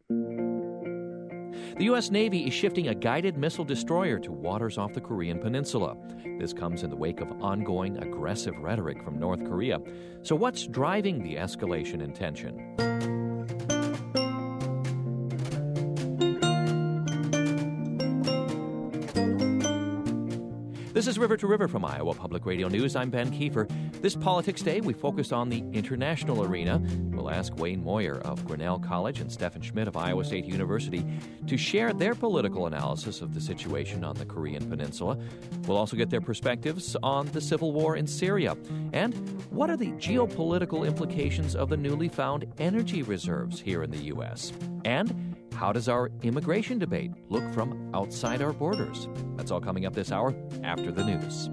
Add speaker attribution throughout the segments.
Speaker 1: The U.S. Navy is shifting a guided missile destroyer to waters off the Korean Peninsula. This comes in the wake of ongoing aggressive rhetoric from North Korea. So what's driving the escalation in tension? This is River to River from Iowa Public Radio News. I'm Ben Kiefer. This Politics Day, we focus on the international arena. We'll ask Wayne Moyer of Grinnell College and Stephen Schmidt of Iowa State University to share their political analysis of the situation on the Korean Peninsula. We'll also get their perspectives on the civil war in Syria. And what are the geopolitical implications of the newly found energy reserves here in the U.S.? And how does our immigration debate look from outside our borders? That's all coming up this hour after the news.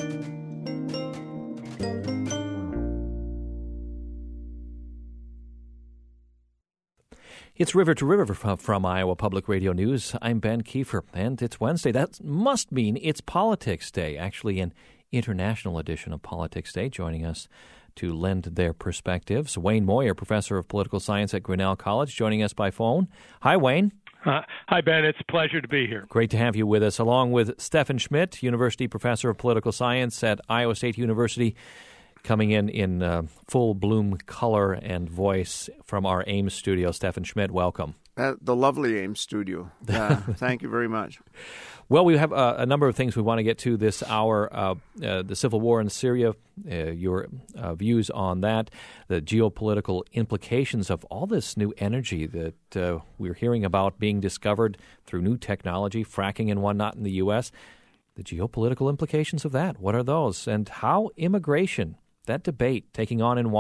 Speaker 1: It's River to River from Iowa Public Radio News. I'm Ben Kiefer, and it's Wednesday. That must mean it's Politics Day, actually an international edition of Politics Day. Joining us to lend their perspectives, Wayne Moyer, professor of political science at Grinnell College, joining us by phone. Hi, Wayne.
Speaker 2: Hi, Ben. It's a pleasure to be here.
Speaker 1: Great to have you with us, along with Stephen Schmidt, university professor of political science at Iowa State University, coming in full bloom color and voice from our Ames studio. Stephen Schmidt, welcome.
Speaker 3: The lovely Ames studio. Thank you very much.
Speaker 1: Well, we have a number of things we want to get to this hour. The civil war in Syria, your views on that, the geopolitical implications of all this new energy that we're hearing about being discovered through new technology, fracking and whatnot in the U.S., the geopolitical implications of that. What are those? And how immigration, that debate taking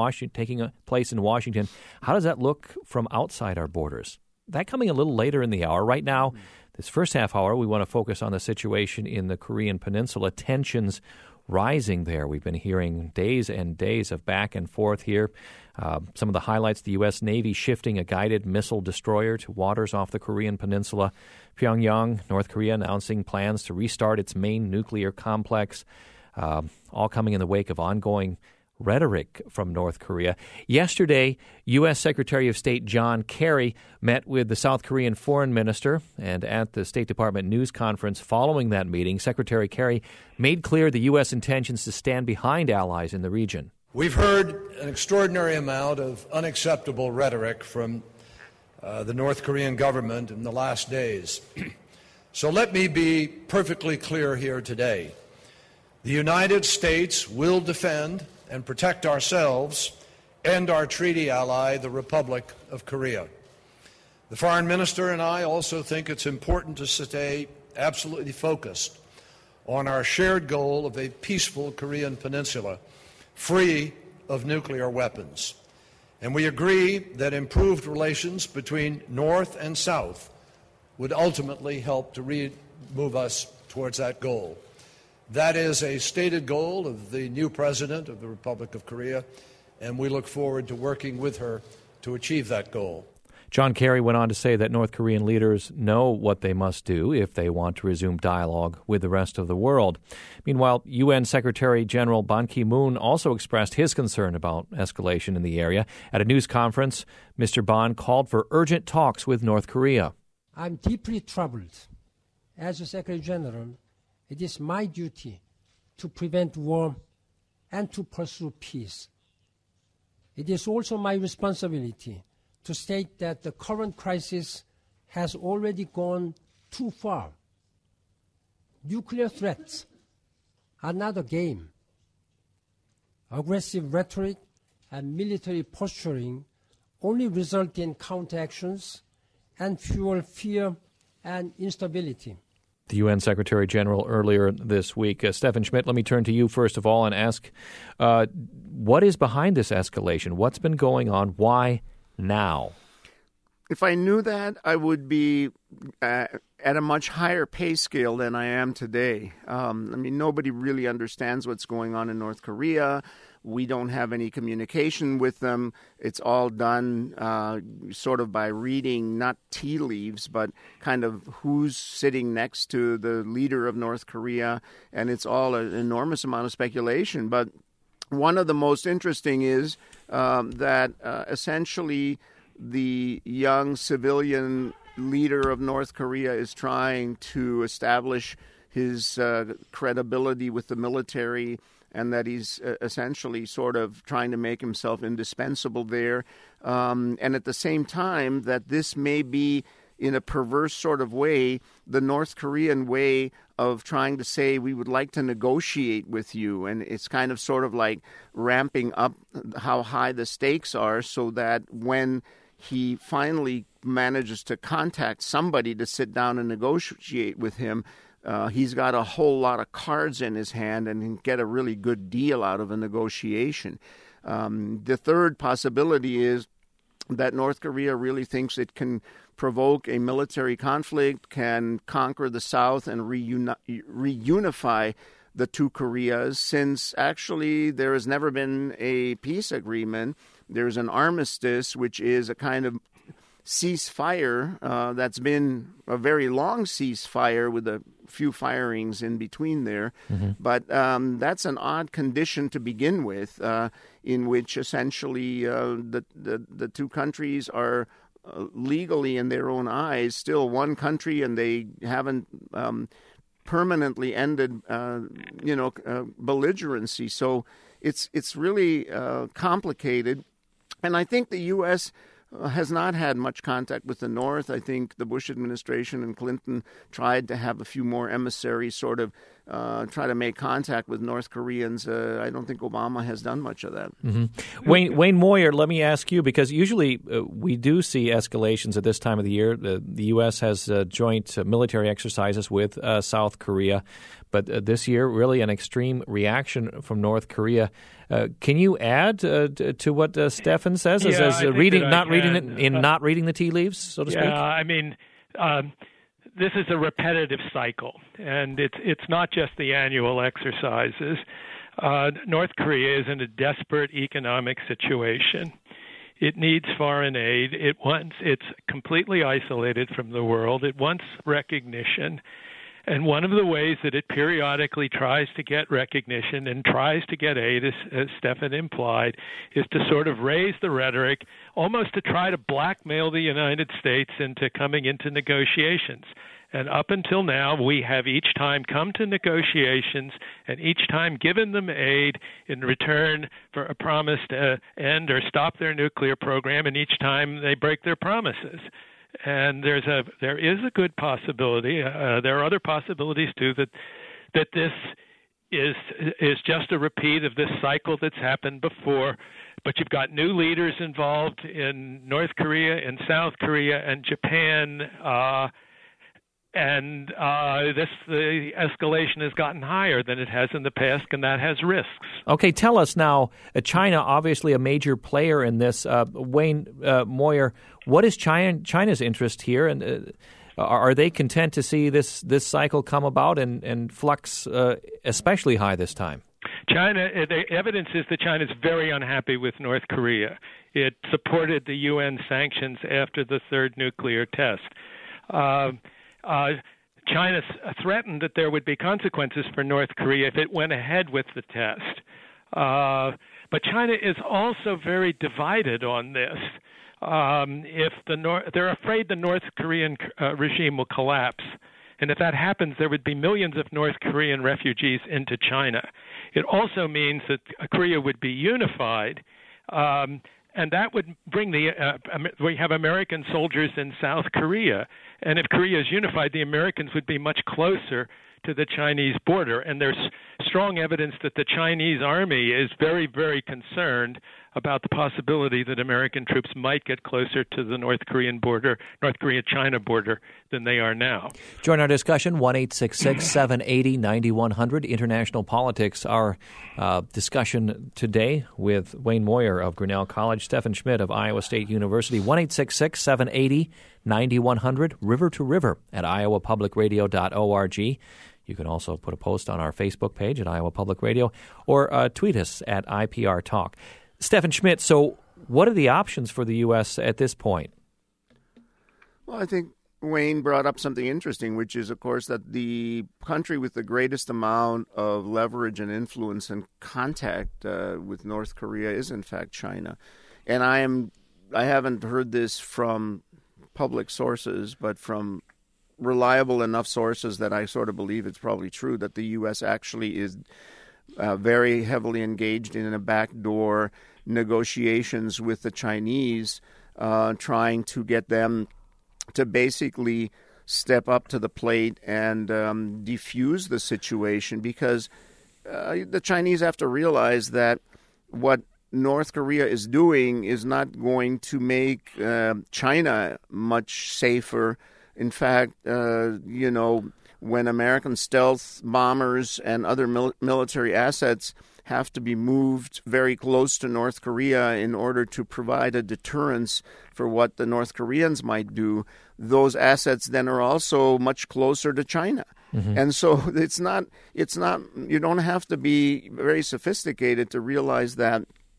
Speaker 1: place in Washington, how does that look from outside our borders? That coming a little later in the hour. Right now, this first half hour, we want to focus on the situation in the Korean Peninsula, tensions rising there. We've been hearing days and days of back and forth here. Some of the highlights, the U.S. Navy shifting a guided missile destroyer to waters off the Korean Peninsula. Pyongyang, North Korea, announcing plans to restart its main nuclear complex, all coming in the wake of ongoing rhetoric from North Korea. Yesterday, U.S. Secretary of State John Kerry met with the South Korean foreign minister, and at the State Department news conference following that meeting, Secretary Kerry made clear the U.S. intentions to stand behind allies in the region.
Speaker 4: We've heard an extraordinary amount of unacceptable rhetoric from the North Korean government in the last days. So let me be perfectly clear here today. The United States will defend and protect ourselves and our treaty ally, the Republic of Korea. The foreign minister and I also think it's important to stay absolutely focused on our shared goal of a peaceful Korean peninsula, free of nuclear weapons. And we agree that improved relations between North and South would ultimately help to move us towards that goal. That is a stated goal of the new president of the Republic of Korea, and we look forward to working with her to achieve that goal.
Speaker 1: John Kerry went on to say that North Korean leaders know what they must do if they want to resume dialogue with the rest of the world. Meanwhile, UN Secretary General Ban Ki-moon also expressed his concern about escalation in the area. At a news conference, Mr. Ban called for urgent talks with North Korea.
Speaker 5: I'm deeply troubled. As a Secretary General, it is my duty to prevent war and to pursue peace. It is also my responsibility to state that the current crisis has already gone too far. Nuclear threats are not a game. Aggressive rhetoric and military posturing only result in counteractions and fuel fear and instability.
Speaker 1: The UN Secretary General earlier this week. Stephen Schmidt, let me turn to you first of all and ask, what is behind this escalation? What's been going on? Why now?
Speaker 3: If I knew that, I would be at a much higher pay scale than I am today. Nobody really understands what's going on in North Korea. We don't have any communication with them. It's all done sort of by reading, not tea leaves, but kind of who's sitting next to the leader of North Korea. And it's all an enormous amount of speculation. But one of the most interesting is that essentially the young civilian leader of North Korea is trying to establish his credibility with the military, and that he's essentially sort of trying to make himself indispensable there. And at the same time, that this may be, in a perverse sort of way, the North Korean way of trying to say, we would like to negotiate with you. And it's kind of sort of like ramping up how high the stakes are, so that when he finally manages to contact somebody to sit down and negotiate with him, he's got a whole lot of cards in his hand and can get a really good deal out of a negotiation. The third possibility is that North Korea really thinks it can provoke a military conflict, can conquer the South and reunify the two Koreas, since actually there has never been a peace agreement. There's an armistice, which is a kind of ceasefire that's been a very long ceasefire with a few firings in between there. Mm-hmm. But that's an odd condition to begin with, in which essentially the two countries are legally, in their own eyes, still one country, and they haven't permanently ended belligerency. So it's really complicated. And I think the U.S. has not had much contact with the North. I think the Bush administration and Clinton tried to have a few more emissaries sort of try to make contact with North Koreans. I don't think Obama has done much of that.
Speaker 1: Mm-hmm. Wayne Moyer, let me ask you, because usually we do see escalations at this time of the year. The U.S. has joint military exercises with South Korea, but this year really an extreme reaction from North Korea. Can you add to what Stefan says as not reading the tea leaves, so to speak?
Speaker 2: Yeah, I mean, this is a repetitive cycle, and it's not just the annual exercises. North Korea is in a desperate economic situation. It needs foreign aid. It's completely isolated from the world. It wants recognition. And one of the ways that it periodically tries to get recognition and tries to get aid, as Stefan implied, is to sort of raise the rhetoric, almost to try to blackmail the United States into coming into negotiations. And up until now, we have each time come to negotiations and each time given them aid in return for a promise to end or stop their nuclear program, and each time they break their promises. And there is a good possibility. There are other possibilities too that this is just a repeat of this cycle that's happened before. But you've got new leaders involved in North Korea and South Korea and Japan, and the escalation has gotten higher than it has in the past, and that has risks.
Speaker 1: Okay, tell us now, China, obviously a major player in this. Wayne Moyer, what is China's interest here, and are they content to see this cycle come about and flux especially high this time?
Speaker 2: China, the evidence is that China is very unhappy with North Korea. It supported the UN sanctions after the third nuclear test. China threatened that there would be consequences for North Korea if it went ahead with the test. But China is also very divided on this. They're afraid the North Korean regime will collapse. And if that happens, there would be millions of North Korean refugees into China. It also means that Korea would be unified, and that would bring we have American soldiers in South Korea. And if Korea is unified, the Americans would be much closer to the Chinese border. And there's strong evidence that the Chinese army is very, very concerned about the possibility that American troops might get closer to the North Korea-China border than they are now.
Speaker 1: Join our discussion, 1-866-780-9100, International Politics. Our discussion today with Wayne Moyer of Grinnell College, Stefan Schmidt of Iowa State University, 1-866-780-9100, river to river at iowapublicradio.org. You can also put a post on our Facebook page at Iowa Public Radio or tweet us at IPR Talk. Stefan Schmidt, so what are the options for the U.S. at this point?
Speaker 3: Well, I think Wayne brought up something interesting, which is, of course, that the country with the greatest amount of leverage and influence and contact with North Korea is, in fact, China. And I am haven't heard this from public sources, but from reliable enough sources that I sort of believe it's probably true that the U.S. actually is very heavily engaged in a backdoor negotiations with the Chinese, trying to get them to basically step up to the plate and defuse the situation, because the Chinese have to realize that what North Korea is doing is not going to make China much safer. In fact, when American stealth bombers and other military assets have to be moved very close to North Korea in order to provide a deterrence for what the North Koreans might do, those assets then are also much closer to China. Mm-hmm. And so it's not, you don't have to be very sophisticated to realize that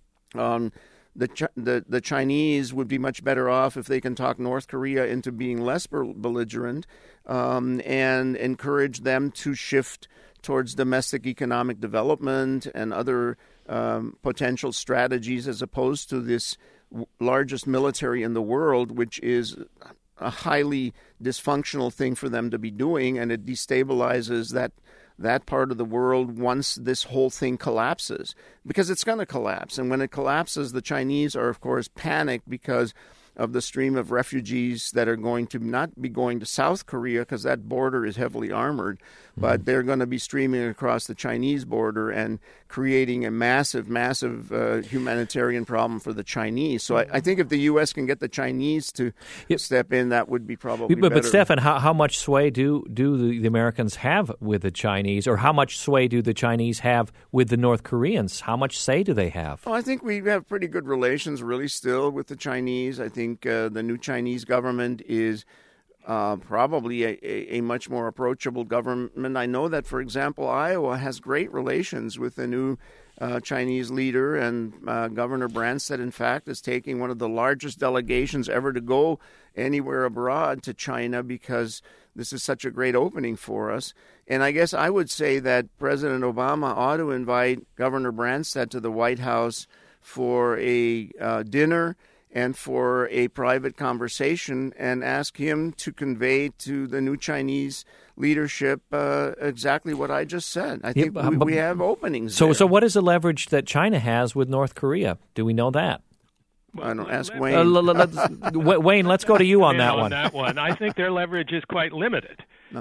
Speaker 3: the Chinese would be much better off if they can talk North Korea into being less belligerent and encourage them to shift towards domestic economic development and other potential strategies, as opposed to this largest military in the world, which is a highly dysfunctional thing for them to be doing, and it destabilizes that part of the world once this whole thing collapses, because it's going to collapse. And when it collapses, the Chinese are, of course, panicked because of the stream of refugees that are going to not be going to South Korea, because that border is heavily armored, but they're going to be streaming across the Chinese border and creating a massive humanitarian problem for the Chinese. So I think if the U.S. can get the Chinese to step in, that would be probably better.
Speaker 1: But Stefan, how much sway do the Americans have with the Chinese, or how much sway do the Chinese have with the North Koreans? How much say do they have?
Speaker 3: Well, I think we have pretty good relations, really, still with the Chinese. I think the new Chinese government is probably a much more approachable government. I know that, for example, Iowa has great relations with the new Chinese leader, and Governor Branstad, in fact, is taking one of the largest delegations ever to go anywhere abroad to China, because this is such a great opening for us. And I guess I would say that President Obama ought to invite Governor Branstad to the White House for a dinner and for a private conversation, and ask him to convey to the new Chinese leadership exactly what I just said. I think we have openings there.
Speaker 1: So what is the leverage that China has with North Korea? Do we know that?
Speaker 3: I don't ask Wayne.
Speaker 1: Wayne, let's go to you on that one.
Speaker 2: I think their leverage is quite limited.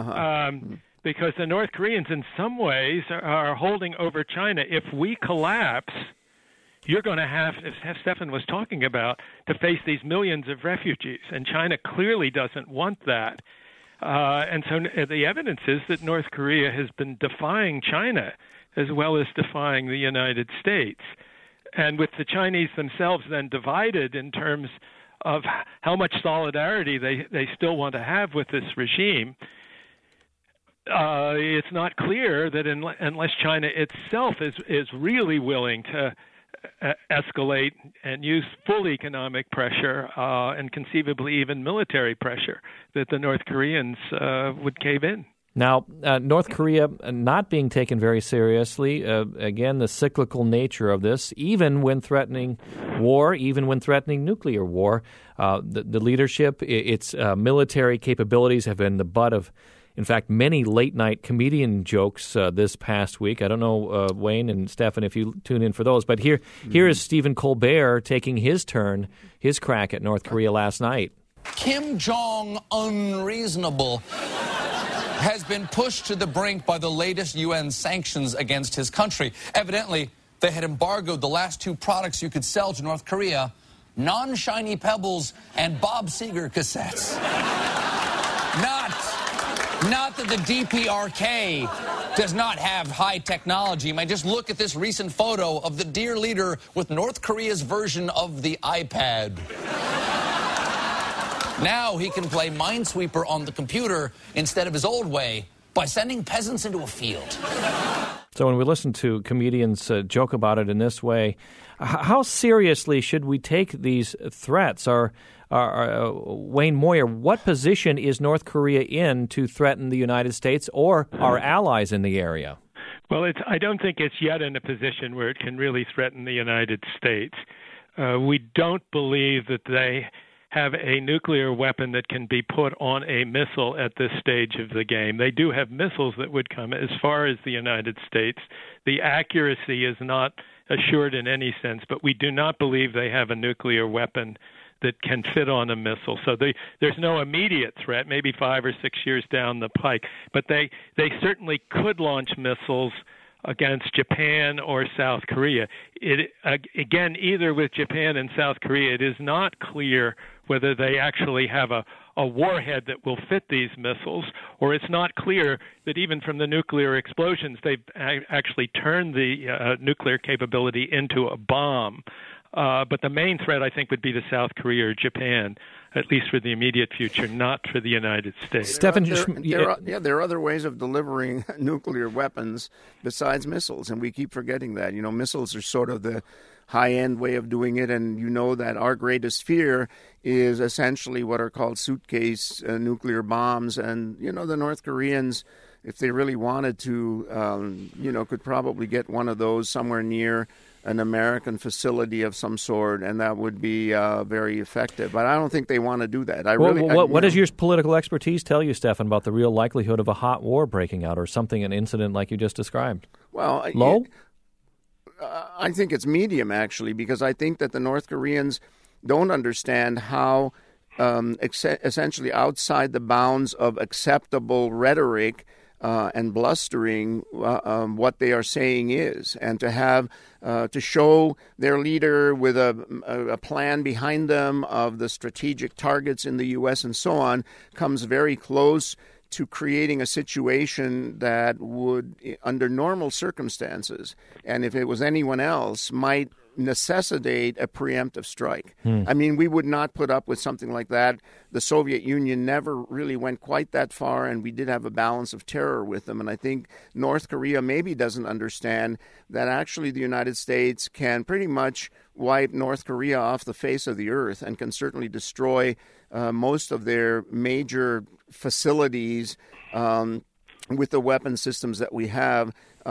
Speaker 2: Because the North Koreans, in some ways, are holding over China. If we collapse, you're going to have, as Stefan was talking about, to face these millions of refugees, and China clearly doesn't want that. And so the evidence is that North Korea has been defying China as well as defying the United States. And with the Chinese themselves then divided in terms of how much solidarity they still want to have with this regime, it's not clear that unless China itself is really willing to escalate and use full economic pressure and conceivably even military pressure, that the North Koreans would cave in.
Speaker 1: Now, North Korea not being taken very seriously, again, the cyclical nature of this, even when threatening war, even when threatening nuclear war, the leadership, its military capabilities have been the butt of, in fact, many late-night comedian jokes this past week. I don't know, Wayne and Stefan, if you tune in for those. But here is Stephen Colbert taking his crack at North Korea last night.
Speaker 6: Kim Jong unreasonable has been pushed to the brink by the latest UN sanctions against his country. Evidently, they had embargoed the last two products you could sell to North Korea, non-shiny pebbles and Bob Seger cassettes. Not that the DPRK does not have high technology. You might just look at this recent photo of the dear leader with North Korea's version of the iPad. Now he can play Minesweeper on the computer instead of his old way by sending peasants into a field.
Speaker 1: So when we listen to comedians joke about it in this way, how seriously should we take these threats? Wayne Moyer, what position is North Korea in to threaten the United States or our allies in the area?
Speaker 2: Well, I don't think it's yet in a position where it can really threaten the United States. We don't believe that they have a nuclear weapon that can be put on a missile at this stage of the game. They do have missiles that would come as far as the United States. The accuracy is not assured in any sense, but we do not believe they have a nuclear weapon that can fit on a missile. So there's no immediate threat, maybe 5 or 6 years down the pike, but they certainly could launch missiles against Japan or South Korea. Again, either with Japan and South Korea, it is not clear whether they actually have a warhead that will fit these missiles, or it's not clear that even from the nuclear explosions, they've actually turned the nuclear capability into a bomb. But the main threat, I think, would be to South Korea or Japan, at least for the immediate future, not for the United States.
Speaker 3: There are other ways of delivering nuclear weapons besides missiles, and we keep forgetting that. Missiles are sort of the high-end way of doing it, and you know that our greatest fear is essentially what are called suitcase nuclear bombs. And, the North Koreans, if they really wanted to, could probably get one of those somewhere near an American facility of some sort, and that would be very effective. But I don't think they want to do that.
Speaker 1: What does your political expertise tell you, Stefan, about the real likelihood of a hot war breaking out or an incident like you just described?
Speaker 3: Well,
Speaker 1: low?
Speaker 3: I think it's medium, actually, because I think that the North Koreans don't understand how essentially outside the bounds of acceptable rhetoric and blustering what they are saying is, and to have to show their leader with a plan behind them of the strategic targets in the U.S. and so on comes very close to creating a situation that would, under normal circumstances, and if it was anyone else, might necessitate a preemptive strike. I mean, we would not put up with something like that. The Soviet Union never really went quite that far, and we did have a balance of terror with them. And I think North Korea maybe doesn't understand that actually the United States can pretty much wipe North Korea off the face of the earth and can certainly destroy most of their major facilities with the weapon systems that we have.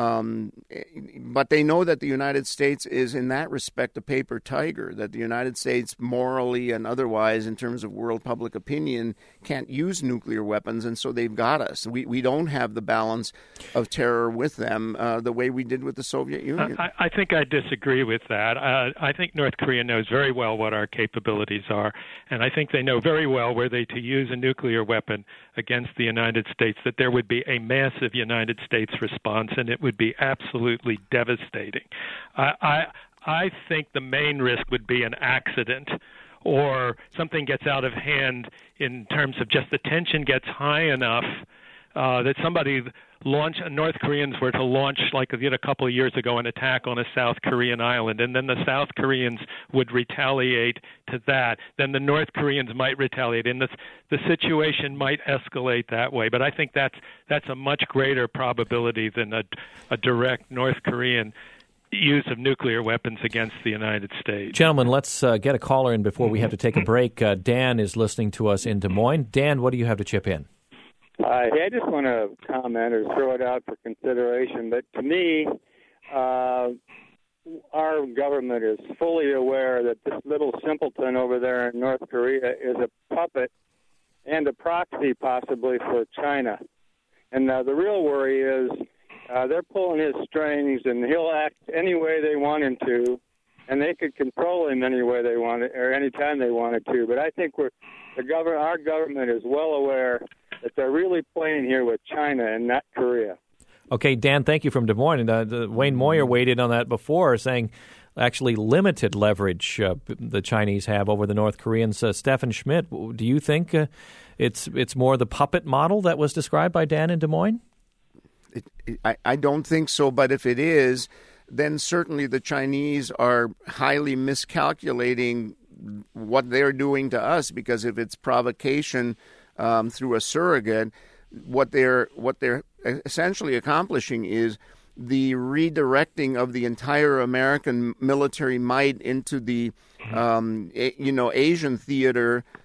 Speaker 3: But they know that the United States is, in that respect, a paper tiger, that the United States, morally and otherwise, in terms of world public opinion, can't use nuclear weapons, and so they've got us. We don't have the balance of terror with them the way we did with the Soviet Union.
Speaker 2: I think I disagree with that. I think North Korea knows very well what our capabilities are, and I think they know very well were they to use a nuclear weapon against the United States, that there would be a massive United States response, and it would be absolutely devastating. I think the main risk would be an accident or something gets out of hand in terms of just the tension gets high enough that North Koreans were to launch, like they did a couple of years ago, an attack on a South Korean island, and then the South Koreans would retaliate to that. Then the North Koreans might retaliate, and the situation might escalate that way. But I think that's a much greater probability than a direct North Korean use of nuclear weapons against the United States.
Speaker 1: Gentlemen, let's get a caller in before we have to take a break. Dan is listening to us in Des Moines. Dan, what do you have to chip in?
Speaker 7: I just want to comment or throw it out for consideration. But to me, our government is fully aware that this little simpleton over there in North Korea is a puppet and a proxy possibly for China. And the real worry is they're pulling his strings, and he'll act any way they want him to, and they could control him any way they wanted or any time they wanted to. But I think our government is well aware that they're really playing here with China and not Korea.
Speaker 1: Okay, Dan, thank you from Des Moines. Wayne Moyer weighed in on that before, saying actually limited leverage the Chinese have over the North Koreans. Stefan Schmidt, do you think it's more the puppet model that was described by Dan in Des Moines?
Speaker 3: I don't think so, but if it is, then certainly the Chinese are highly miscalculating what they're doing to us, because if it's provocation through a surrogate, what they're essentially accomplishing is the redirecting of the entire American military might into the Asian theater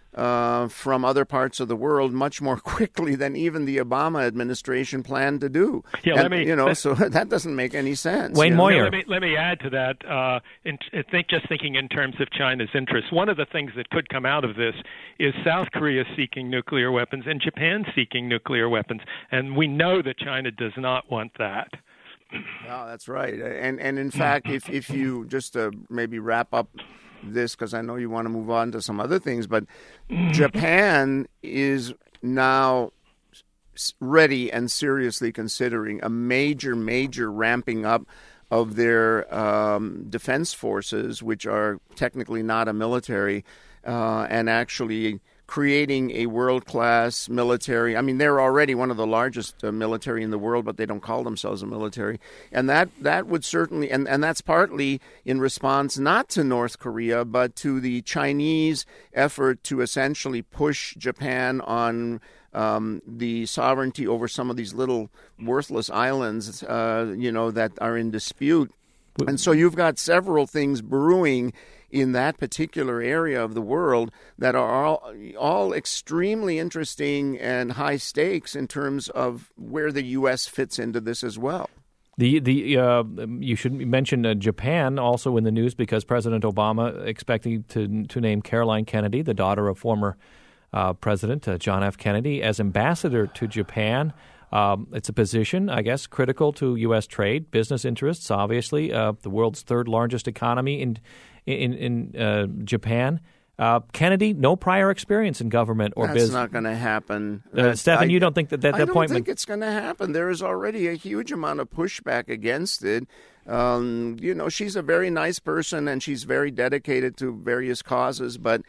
Speaker 3: from other parts of the world much more quickly than even the Obama administration planned to do.
Speaker 2: Yeah,
Speaker 3: So that doesn't make any sense.
Speaker 1: Wayne Moyer.
Speaker 2: Let me add to that. Thinking in terms of China's interests, one of the things that could come out of this is South Korea seeking nuclear weapons and Japan seeking nuclear weapons, and we know that China does not want that.
Speaker 3: Oh, that's right. And in fact, if you just maybe wrap up this, because I know you want to move on to some other things, but Japan is now ready and seriously considering a major ramping up of their defense forces, which are technically not a military, and actually creating a world-class military. I mean, they're already one of the largest military in the world, but they don't call themselves a military. And that would certainly, and that's partly in response not to North Korea, but to the Chinese effort to essentially push Japan on the sovereignty over some of these little worthless islands, that are in dispute. And so you've got several things brewing in that particular area of the world that are all extremely interesting and high stakes in terms of where the U.S. fits into this as well.
Speaker 1: You should mention Japan also in the news because President Obama expecting to name Caroline Kennedy, the daughter of former President John F. Kennedy, as ambassador to Japan. It's a position, I guess, critical to U.S. trade, business interests, obviously. The world's third largest economy in Japan. Kennedy, no prior experience in government or business.
Speaker 3: That's not going to happen.
Speaker 1: Stephen, you don't think that appointment...
Speaker 3: I don't think it's going to happen. There is already a huge amount of pushback against it. She's a very nice person and she's very dedicated to various causes, but...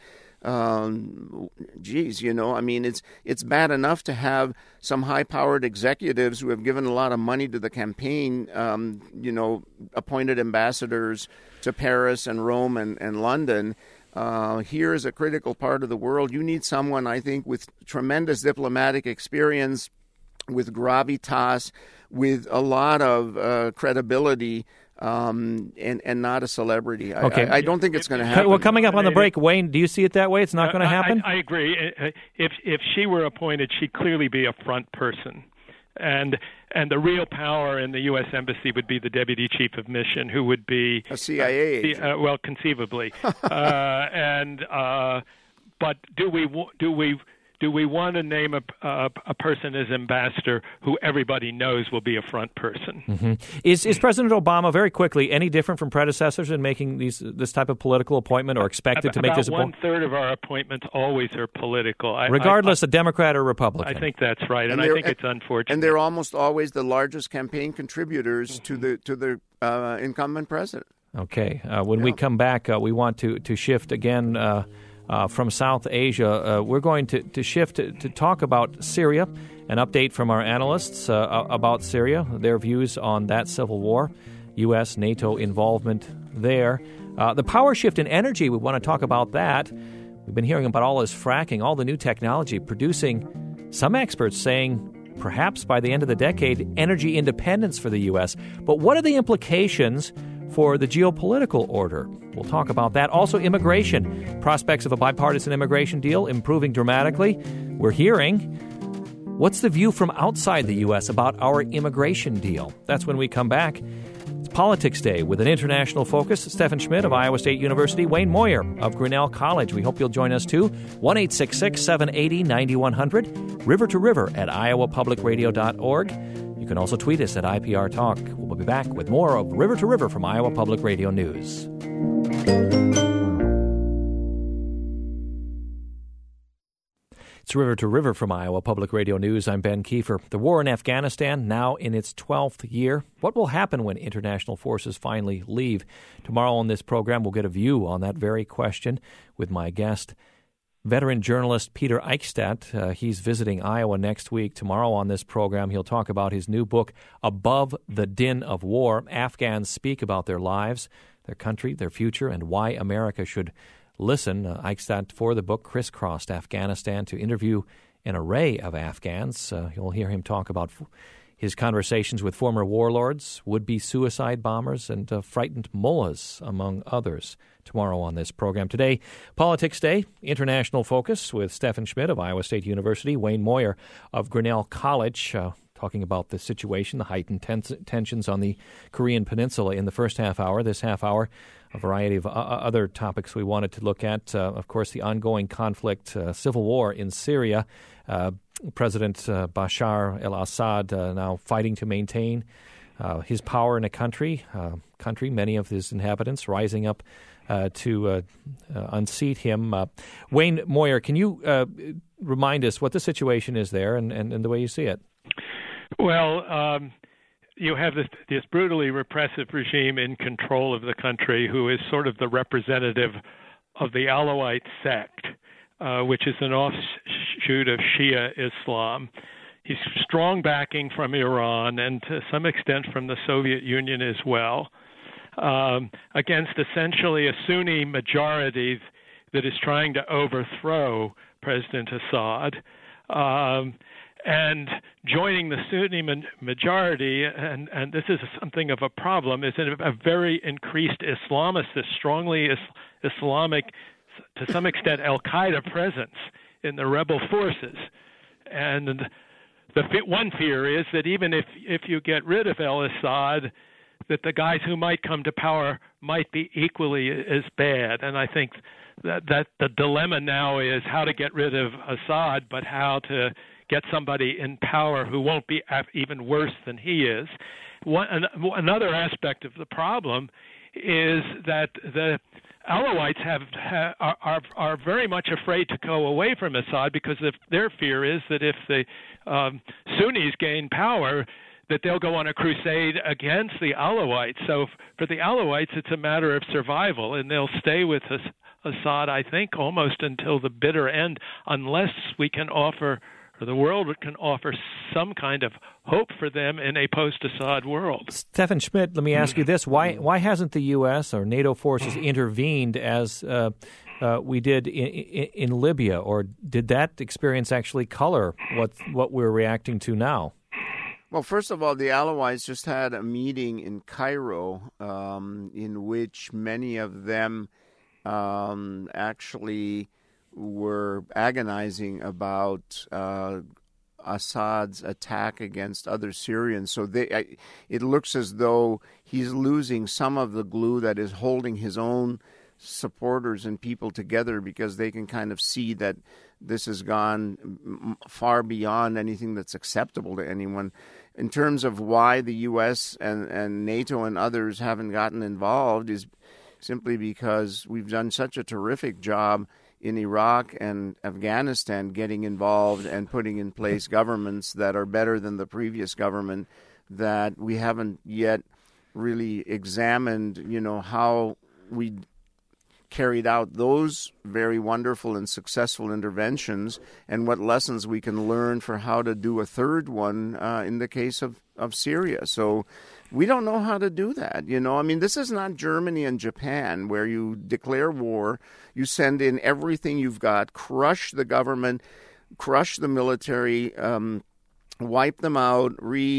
Speaker 3: it's bad enough to have some high-powered executives who have given a lot of money to the campaign, appointed ambassadors to Paris and Rome and London. Here is a critical part of the world. You need someone, I think, with tremendous diplomatic experience, with gravitas, with a lot of credibility, and not a celebrity.
Speaker 1: Okay.
Speaker 3: I don't think it's going to happen.
Speaker 1: Well, coming up on the break, Wayne, do you see it that way? It's not going to happen?
Speaker 2: I agree. If she were appointed, she'd clearly be a front person. And the real power in the U.S. Embassy would be the deputy chief of mission, who would be
Speaker 3: a CIA agent.
Speaker 2: Well, conceivably. But do we want to name a person as ambassador who everybody knows will be a front person?
Speaker 1: Mm-hmm. Is President Obama, very quickly, any different from predecessors in making this type of political appointment or expected to make this appointment?
Speaker 2: About one-third of our appointments always are political.
Speaker 1: Regardless of Democrat or Republican.
Speaker 2: I think that's right, and I think it's unfortunate.
Speaker 3: And they're almost always the largest campaign contributors to the incumbent president. Okay.
Speaker 1: When we come back, we want to shift again from South Asia. We're going to shift to talk about Syria, an update from our analysts about Syria, their views on that civil war, U.S., NATO involvement there. The power shift in energy, we want to talk about that. We've been hearing about all this fracking, all the new technology producing, some experts saying, perhaps by the end of the decade, energy independence for the U.S. But what are the implications for the geopolitical order? We'll talk about that. Also, immigration. Prospects of a bipartisan immigration deal improving dramatically. We're hearing, what's the view from outside the U.S. about our immigration deal? That's when we come back. It's Politics Day with an international focus. Stephen Schmidt of Iowa State University, Wayne Moyer of Grinnell College. We hope you'll join us too. 1-866-780-9100. River to River at iowapublicradio.org. You can also tweet us at IPR Talk. We'll be back with more of River to River from Iowa Public Radio News. It's River to River from Iowa Public Radio News. I'm Ben Kiefer. The war in Afghanistan now in its 12th year. What will happen when international forces finally leave? Tomorrow on this program, we'll get a view on that very question with my guest, veteran journalist Peter Eichstadt. He's visiting Iowa next week. Tomorrow on this program, he'll talk about his new book, Above the Din of War. Afghans speak about their lives, their country, their future, and why America should listen. Eichstadt, for the book, crisscrossed Afghanistan to interview an array of Afghans. You'll hear him talk about his conversations with former warlords, would-be suicide bombers, and frightened mullahs, among others. tomorrow on this program. Today, Politics Day, International Focus with Stephen Schmidt of Iowa State University, Wayne Moyer of Grinnell College, talking about the situation, the heightened tensions on the Korean Peninsula in the first half hour. This half hour, a variety of other topics we wanted to look at. Of course, the ongoing conflict, civil war in Syria. President Bashar al-Assad now fighting to maintain his power in a country, many of his inhabitants rising up to unseat him. Wayne Moyer, can you remind us what the situation is there and the way you see it?
Speaker 2: Well, you have this brutally repressive regime in control of the country who is sort of the representative of the Alawite sect, which is an offshoot of Shia Islam. He's strong backing from Iran and to some extent from the Soviet Union as well, against essentially a Sunni majority that is trying to overthrow President Assad. And joining the Sunni majority, and this is something of a problem, is a very increased Islamicist, strongly Islamic, to some extent Al-Qaeda presence in the rebel forces. And the one fear is that even if you get rid of al-Assad, that the guys who might come to power might be equally as bad. And I think that the dilemma now is how to get rid of Assad, but how to get somebody in power who won't be even worse than he is. Another aspect of the problem is that the Alawites are very much afraid to go away from Assad because their fear is that if the Sunnis gain power, that they'll go on a crusade against the Alawites. So for the Alawites, it's a matter of survival, and they'll stay with Assad, I think, almost until the bitter end, unless we can offer, or the world can offer, some kind of hope for them in a post-Assad world.
Speaker 1: Stephen Schmidt, let me ask you this. Why hasn't the U.S. or NATO forces intervened as we did in Libya, or did that experience actually color what we're reacting to now?
Speaker 3: Well, first of all, the Alawites just had a meeting in Cairo in which many of them actually were agonizing about Assad's attack against other Syrians. So it looks as though he's losing some of the glue that is holding his own supporters and people together, because they can kind of see that this has gone far beyond anything that's acceptable to anyone. In terms of why the U.S. and NATO and others haven't gotten involved is simply because we've done such a terrific job in Iraq and Afghanistan getting involved and putting in place governments that are better than the previous government, that we haven't yet really examined, how we carried out those very wonderful and successful interventions and what lessons we can learn for how to do a third one in the case of Syria. So we don't know how to do that. This is not Germany and Japan where you declare war, you send in everything you've got, crush the government, crush the military, wipe them out,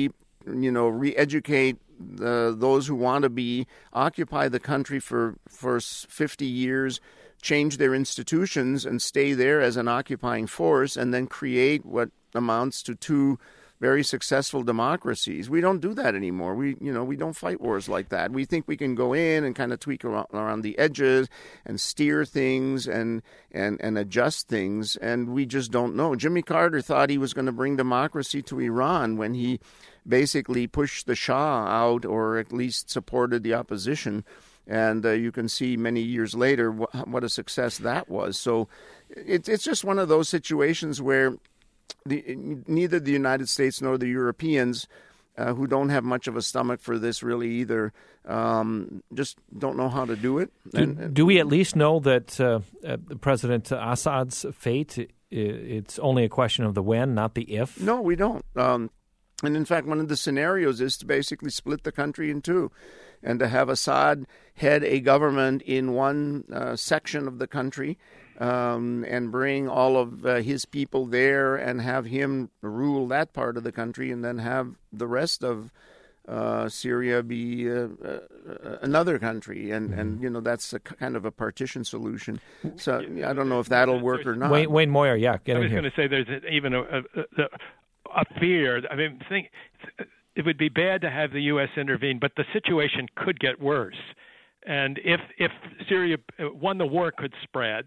Speaker 3: re-educate those who want to occupy the country for 50 years, change their institutions and stay there as an occupying force, and then create what amounts to two very successful democracies. We don't do that anymore. We don't fight wars like that. We think we can go in and kind of tweak around the edges and steer things and adjust things, and we just don't know. Jimmy Carter thought he was going to bring democracy to Iran when he basically pushed the Shah out, or at least supported the opposition. And you can see many years later what a success that was. So it's just one of those situations where neither the United States nor the Europeans, who don't have much of a stomach for this really either, just don't know how to do it.
Speaker 1: Do we at least know that President Assad's fate, it's only a question of the when, not the if?
Speaker 3: No, we don't. And in fact, one of the scenarios is to basically split the country in two, and to have Assad head a government in one section of the country, and bring all of his people there and have him rule that part of the country, and then have the rest of Syria be another country, and that's a kind of a partition solution. So I don't know if that'll work or not.
Speaker 1: Wayne Moyer, get in here.
Speaker 2: I was going to say there's even a fear. I mean, it would be bad to have the U.S. intervene, but the situation could get worse. And if Syria won the war, could spread.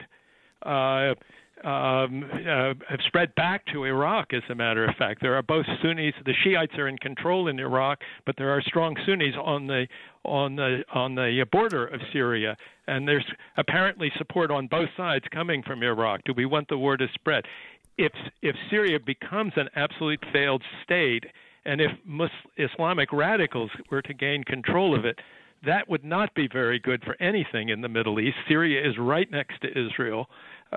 Speaker 2: Have spread back to Iraq, as a matter of fact. There are both Sunnis. The Shiites are in control in Iraq, but there are strong Sunnis on the border of Syria, and there's apparently support on both sides coming from Iraq. Do we want the war to spread? If Syria becomes an absolute failed state, and if Islamic radicals were to gain control of it, that would not be very good for anything in the Middle East. Syria is right next to Israel.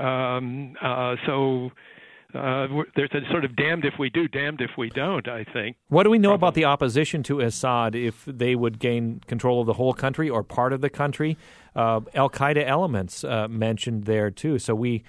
Speaker 2: So there's a sort of damned if we do, damned if we don't, I think.
Speaker 1: What do we know about the opposition to Assad if they would gain control of the whole country or part of the country? Al-Qaeda elements mentioned there, too. So we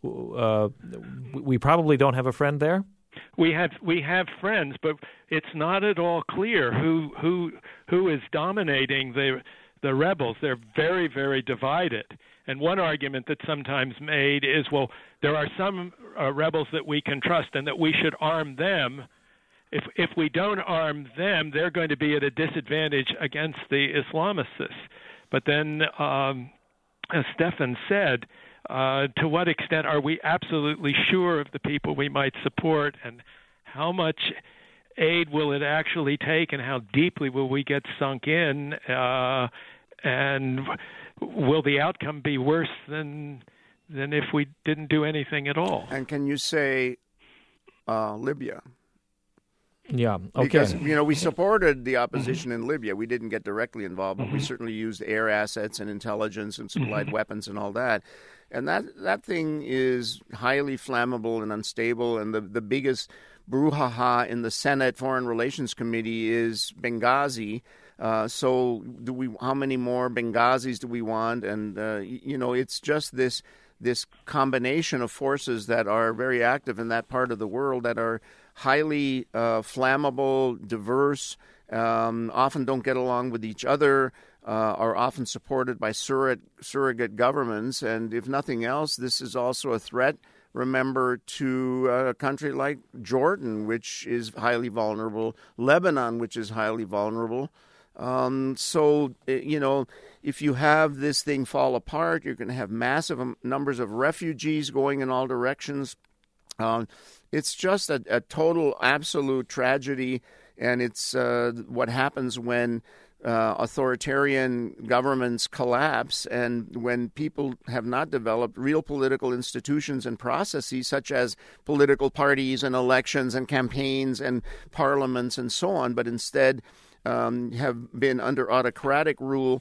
Speaker 1: probably don't have a friend there?
Speaker 2: We have friends, but it's not at all clear who is dominating the rebels. They're very, very divided. And one argument that's sometimes made is, well, there are some rebels that we can trust and that we should arm them. If we don't arm them, they're going to be at a disadvantage against the Islamists. But then, as Stefan said, to what extent are we absolutely sure of the people we might support, and how much aid will it actually take, and how deeply will we get sunk in, and will the outcome be worse than if we didn't do anything at all?
Speaker 3: And can you say Libya?
Speaker 1: Yeah, okay.
Speaker 3: Because, we supported the opposition in Libya. We didn't get directly involved, but we certainly used air assets and intelligence and supplied weapons and all that. And that thing is highly flammable and unstable, and the biggest brouhaha in the Senate Foreign Relations Committee is Benghazi. So how many more Benghazis do we want? And, it's just this combination of forces that are very active in that part of the world that are highly flammable, diverse, often don't get along with each other, are often supported by surrogate governments. And if nothing else, this is also a threat, remember, to a country like Jordan, which is highly vulnerable, Lebanon, which is highly vulnerable. So, if you have this thing fall apart, you're going to have massive numbers of refugees going in all directions. It's just a total, absolute tragedy, and it's what happens when authoritarian governments collapse and when people have not developed real political institutions and processes such as political parties and elections and campaigns and parliaments and so on, but instead have been under autocratic rule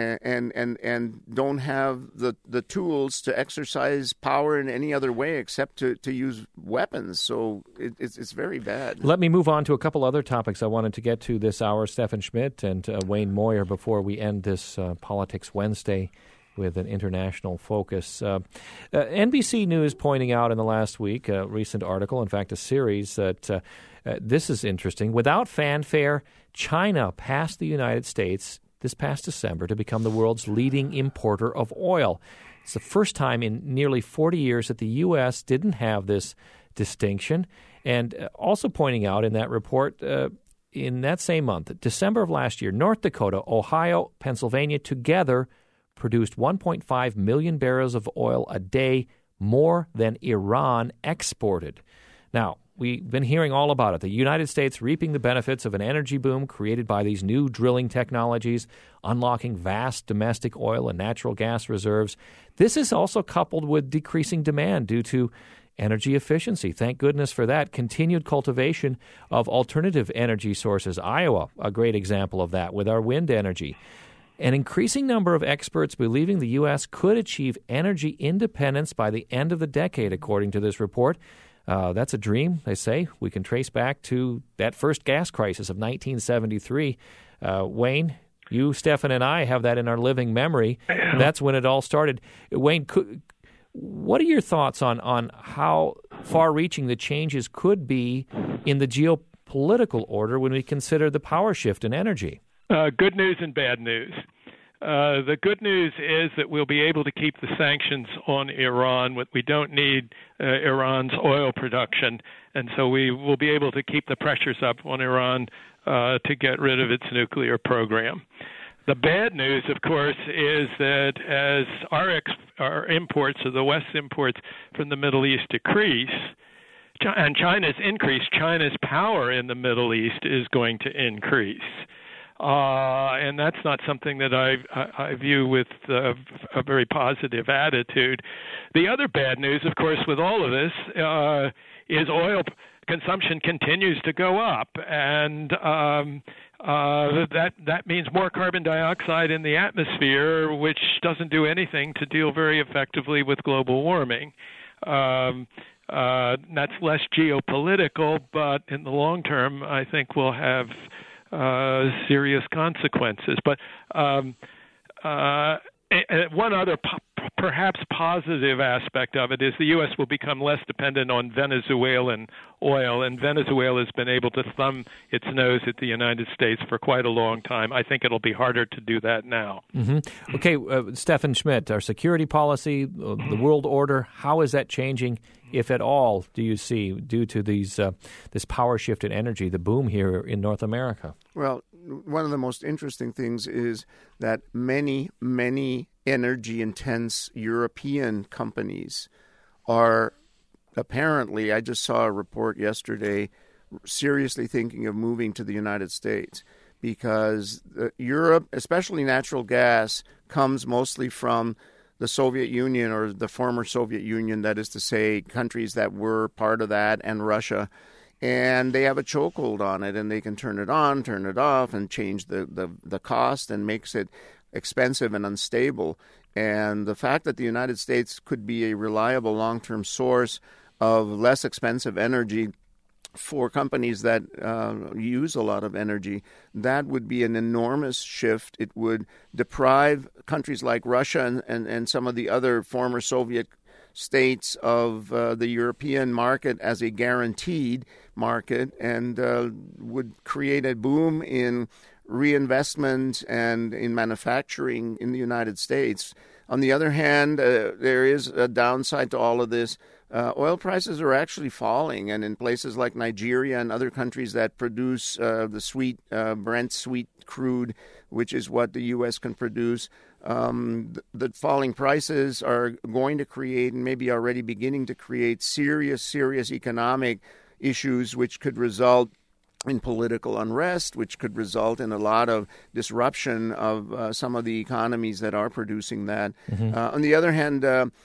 Speaker 3: and don't have the tools to exercise power in any other way except to use weapons. So it's very bad.
Speaker 1: Let me move on to a couple other topics I wanted to get to this hour. Stefan Schmidt and Wayne Moyer before we end this Politics Wednesday with an international focus. NBC News pointing out in the last week, a recent article, in fact a series, that this is interesting. Without fanfare, China passed the United States this past December to become the world's leading importer of oil. It's the first time in nearly 40 years that the U.S. didn't have this distinction. And also pointing out in that report, in that same month, December of last year, North Dakota, Ohio, Pennsylvania together produced 1.5 million barrels of oil a day, more than Iran exported. Now, we've been hearing all about it. The United States reaping the benefits of an energy boom created by these new drilling technologies, unlocking vast domestic oil and natural gas reserves. This is also coupled with decreasing demand due to energy efficiency. Thank goodness for that. Continued cultivation of alternative energy sources. Iowa, a great example of that with our wind energy. An increasing number of experts believing the U.S. could achieve energy independence by the end of the decade, according to this report. That's a dream, they say. We can trace back to that first gas crisis of 1973. Wayne, you, Stefan, and I have that in our living memory. That's when it all started. Wayne, what are your thoughts on how far-reaching the changes could be in the political order when we consider the power shift in energy?
Speaker 2: Good news and bad news. The good news is that we'll be able to keep the sanctions on Iran. We don't need Iran's oil production, and so we will be able to keep the pressures up on Iran to get rid of its nuclear program. The bad news, of course, is that as our imports, or the West's imports from the Middle East decrease, and China's increase, China's power in the Middle East is going to increase. And that's not something that I view with a very positive attitude. The other bad news, of course, with all of this is oil consumption continues to go up, and that means more carbon dioxide in the atmosphere, which doesn't do anything to deal very effectively with global warming. That's less geopolitical, but in the long term, I think we'll have serious consequences. But one other perhaps positive aspect of it is the U.S. will become less dependent on Venezuelan oil, and Venezuela has been able to thumb its nose at the United States for quite a long time. I think it'll be harder to do that now.
Speaker 1: Mm-hmm. Okay, Stefan Schmidt, our security policy, the world order, how is that changing, if at all, do you see, due to this power shift in energy, the boom here in North America?
Speaker 3: Well, one of the most interesting things is that many energy-intense European companies are apparently, I just saw a report yesterday, seriously thinking of moving to the United States, because Europe, especially natural gas, comes mostly from the Soviet Union, or the former Soviet Union, that is to say, countries that were part of that, and Russia. And they have a chokehold on it, and they can turn it on, turn it off, and change the cost, and makes it expensive and unstable. And the fact that the United States could be a reliable long-term source of less expensive energy for companies that use a lot of energy, that would be an enormous shift. It would deprive countries like Russia and some of the other former Soviet states of the European market as a guaranteed market, and would create a boom in reinvestment and in manufacturing in the United States. On the other hand, there is a downside to all of this. Oil prices are actually falling, and in places like Nigeria and other countries that produce the sweet Brent sweet crude, which is what the U.S. can produce, the falling prices are going to create, and maybe already beginning to create, serious economic issues, which could result in political unrest, which could result in a lot of disruption of some of the economies that are producing that. Mm-hmm. On the other hand,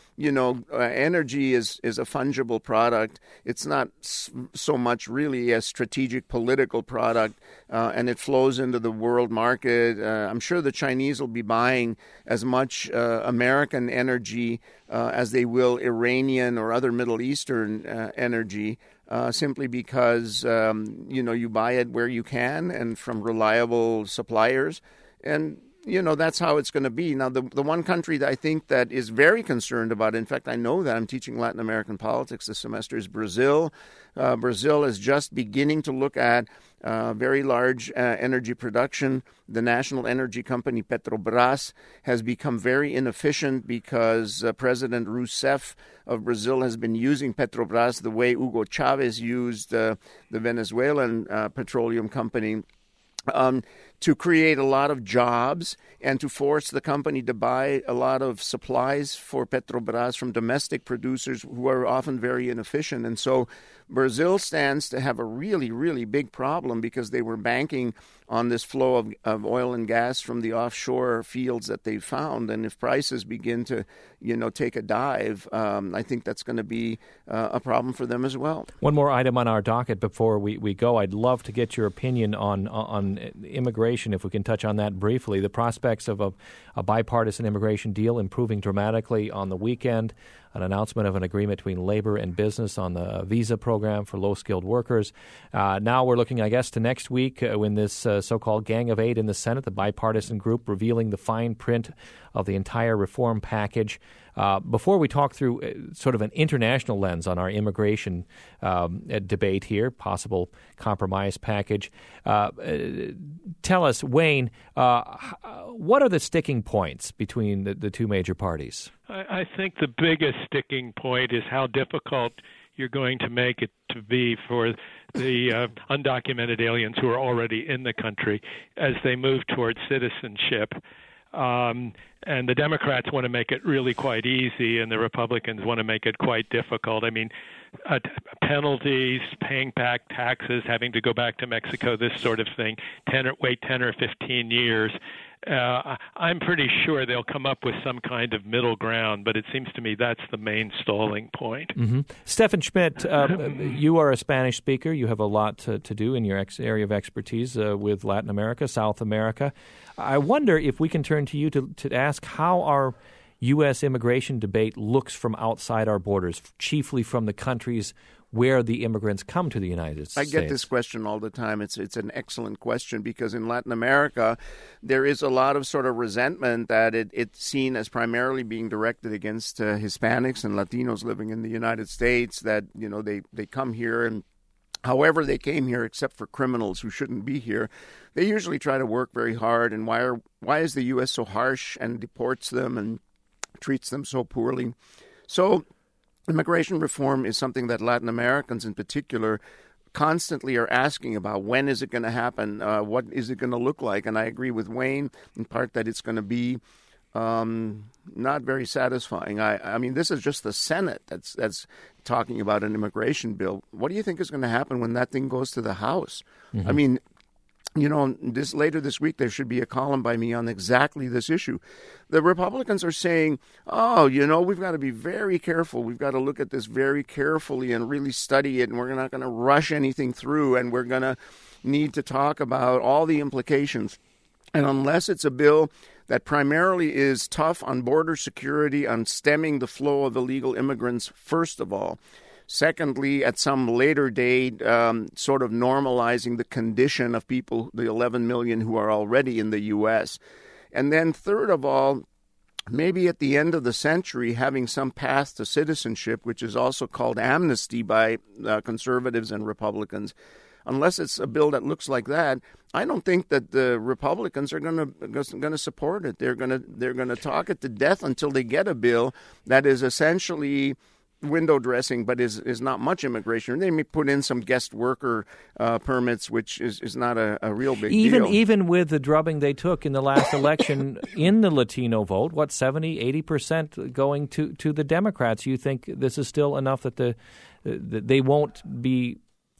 Speaker 3: energy is a fungible product. It's not so much really a strategic political product, and it flows into the world market. I'm sure the Chinese will be buying as much American energy as they will Iranian or other Middle Eastern energy. Simply because, you buy it where you can and from reliable suppliers. And, that's how it's going to be. Now, the one country that I think that is very concerned about, in fact, I know that I'm teaching Latin American politics this semester, is Brazil. Brazil is just beginning to look at very large energy production. The national energy company Petrobras has become very inefficient because President Rousseff of Brazil has been using Petrobras the way Hugo Chavez used the Venezuelan petroleum company, to create a lot of jobs and to force the company to buy a lot of supplies for Petrobras from domestic producers who are often very inefficient. And so Brazil stands to have a really, really big problem because they were banking on this flow of oil and gas from the offshore fields that they found. And if prices begin to, take a dive, I think that's going to be a problem for them as well.
Speaker 1: One more item on our docket before we go. I'd love to get your opinion on immigration, if we can touch on that briefly. The prospects of a bipartisan immigration deal improving dramatically on the weekend. an announcement of an agreement between labor and business on the visa program for low-skilled workers. Now we're looking, I guess, to next week when this so-called Gang of Eight in the Senate, the bipartisan group, revealing the fine print of the entire reform package. Before we talk through sort of an international lens on our immigration debate here, possible compromise package, tell us, Wayne, what are the sticking points between the two major parties?
Speaker 2: I think the biggest sticking point is how difficult you're going to make it to be for the undocumented aliens who are already in the country as they move towards citizenship. And the Democrats want to make it really quite easy, and the Republicans want to make it quite difficult. I mean, penalties, paying back taxes, having to go back to Mexico, this sort of thing, wait 10 or 15 years. I'm pretty sure they'll come up with some kind of middle ground, but it seems to me that's the main stalling point.
Speaker 1: Mm-hmm. Stefan Schmidt, you are a Spanish speaker. You have a lot to do in your area of expertise with Latin America, South America. I wonder if we can turn to you to ask how our U.S. immigration debate looks from outside our borders, chiefly from the countries where the immigrants come to the United States.
Speaker 3: I get this question all the time. It's an excellent question because in Latin America, there is a lot of sort of resentment that it's seen as primarily being directed against Hispanics and Latinos living in the United States, that, you know, they come here and however they came here, except for criminals who shouldn't be here, they usually try to work very hard. And why is the U.S. so harsh and deports them and treats them so poorly? So immigration reform is something that Latin Americans in particular constantly are asking about. When is it going to happen? What is it going to look like? And I agree with Wayne in part that it's going to be not very satisfying. I mean, this is just the Senate that's talking about an immigration bill. What do you think is going to happen when that thing goes to the House? Mm-hmm. I mean, you know, later this week there should be a column by me on exactly this issue. The Republicans are saying, oh, you know, we've got to be very careful. We've got to look at this very carefully and really study it, and we're not going to rush anything through, and we're going to need to talk about all the implications. And unless it's a bill that primarily is tough on border security, on stemming the flow of illegal immigrants, first of all. Secondly, at some later date, sort of normalizing the condition of people, the 11 million who are already in the U.S. And then third of all, maybe at the end of the century, having some path to citizenship, which is also called amnesty by conservatives and Republicans. Unless it's a bill that looks like that, I don't think that the Republicans are going to support it. They're going to talk it to death until they get a bill that is essentially window dressing, but is not much immigration. They may put in some guest worker permits, which is not a real big deal.
Speaker 1: Even with the drubbing they took in the last election in the Latino vote, 70-80% going to the Democrats, you think this is still enough that they won't be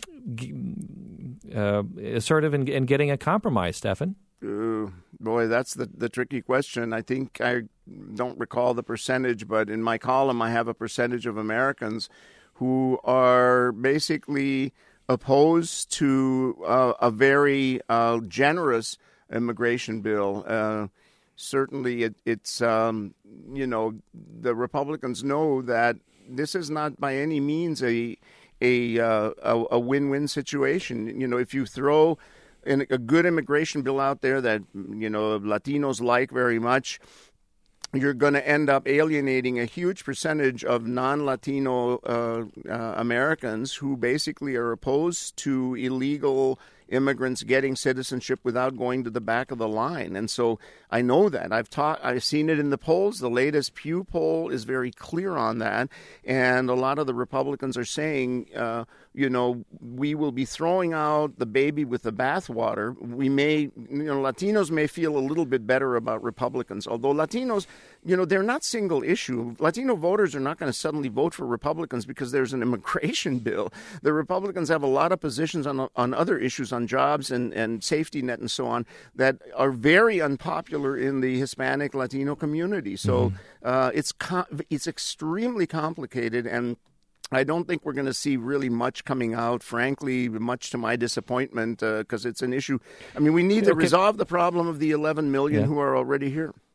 Speaker 1: assertive in getting a compromise, Stefan?
Speaker 3: Boy, that's the tricky question. I think I don't recall the percentage, but in my column I have a percentage of Americans who are basically opposed to a very generous immigration bill. Certainly it's you know, the Republicans know that this is not by any means a win-win situation. You know, if you throw in a good immigration bill out there that, you know, Latinos like very much, you're going to end up alienating a huge percentage of non-Latino Americans who basically are opposed to illegal immigrants getting citizenship without going to the back of the line. And so I know that. I've seen it in the polls. The latest Pew poll is very clear on that. And a lot of the Republicans are saying, you know, we will be throwing out the baby with the bathwater. We may, you know, Latinos may feel a little bit better about Republicans, although Latinos, you know, they're not single issue. Latino voters are not going to suddenly vote for Republicans because there's an immigration bill. The Republicans have a lot of positions on other issues, on jobs and safety net and so on, that are very unpopular in the Hispanic Latino community. So it's extremely complicated, and I don't think we're going to see really much coming out, frankly, much to my disappointment, because it's an issue. I mean, we need to resolve the problem of the 11 million who are already here.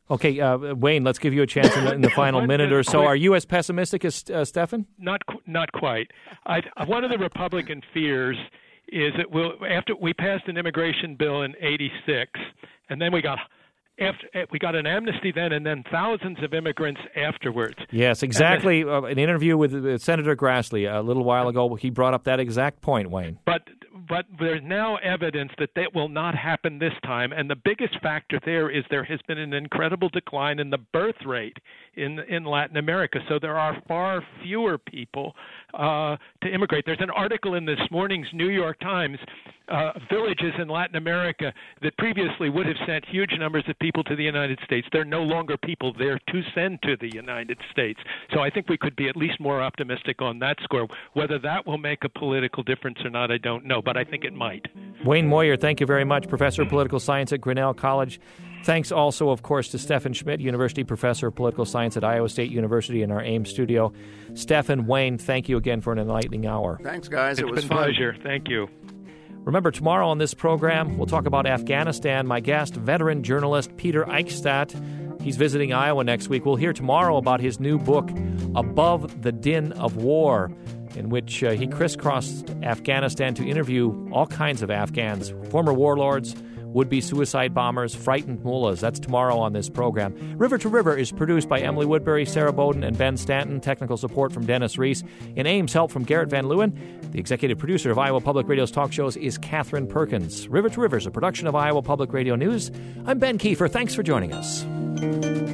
Speaker 1: Okay, Wayne, let's give you a chance in the final minute or so. Are you as pessimistic as Stephan?
Speaker 2: Not quite. One of the Republican fears is that after we passed an immigration bill in '86, and then we got an amnesty then, and then thousands of immigrants afterwards.
Speaker 1: Yes, exactly. An interview with Senator Grassley a little while ago, he brought up that exact point, Wayne.
Speaker 2: But there's now evidence that will not happen this time, and the biggest factor there is there has been an incredible decline in the birth rate in Latin America. So there are far fewer people to immigrate. There's an article in this morning's New York Times, villages in Latin America that previously would have sent huge numbers of people to the United States. There are no longer people there to send to the United States. So I think we could be at least more optimistic on that score. Whether that will make a political difference or not, I don't know, but I think it might.
Speaker 1: Wayne Moyer, thank you very much, Professor of Political Science at Grinnell College. Thanks also, of course, to Stephan Schmidt, University Professor of Political Science at Iowa State University in our Ames studio. Stephan, Wayne, thank you again for an enlightening hour.
Speaker 3: Thanks, guys. It was
Speaker 2: been
Speaker 3: fun.
Speaker 2: A pleasure. Thank you.
Speaker 1: Remember, tomorrow on this program, we'll talk about Afghanistan. My guest, veteran journalist Peter Eichstadt. He's visiting Iowa next week. We'll hear tomorrow about his new book, Above the Din of War, in which he crisscrossed Afghanistan to interview all kinds of Afghans, former warlords, would-be suicide bombers, frightened mullahs. That's tomorrow on this program. River to River is produced by Emily Woodbury, Sarah Bowden, and Ben Stanton. Technical support from Dennis Reese. In Ames, help from Garrett Van Leeuwen. The executive producer of Iowa Public Radio's talk shows is Catherine Perkins. River to River is a production of Iowa Public Radio News. I'm Ben Kiefer. Thanks for joining us.